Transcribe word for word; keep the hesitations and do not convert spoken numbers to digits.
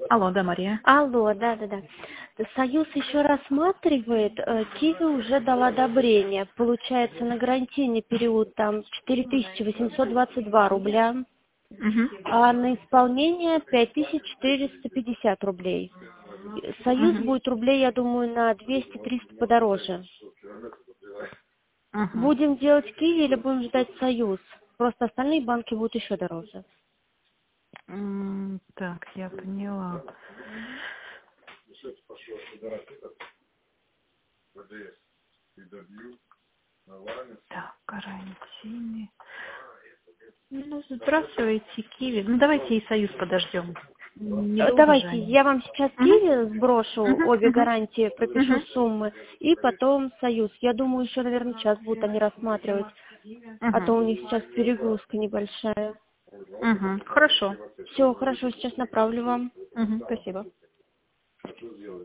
Алло, да, Мария. Алло, да-да-да. Союз еще рассматривает, э, Киви уже дала одобрение. Получается, на гарантийный период там четыре тысячи восемьсот двадцать два рубля, Угу. а на исполнение пять тысяч четыреста пятьдесят рублей. Союз Угу. будет рублей, я думаю, на двести-триста подороже. Угу. Будем делать Киви или будем ждать Союз? Просто остальные банки будут еще дороже. М, Так, я поняла. Так, карантины. Ну, здравствуйте, Киви. Ну, давайте и Союз подождем. Э, Недолго же Давайте, они. я вам сейчас Угу. Киви сброшу, Угу. обе Угу. гарантии, пропишу Угу. суммы, и потом Союз. Я думаю, еще, наверное, час будут они рассматривать, а то Угу. у них сейчас перегрузка небольшая. Угу. Хорошо. Все, хорошо, сейчас направлю вам. Угу. Спасибо.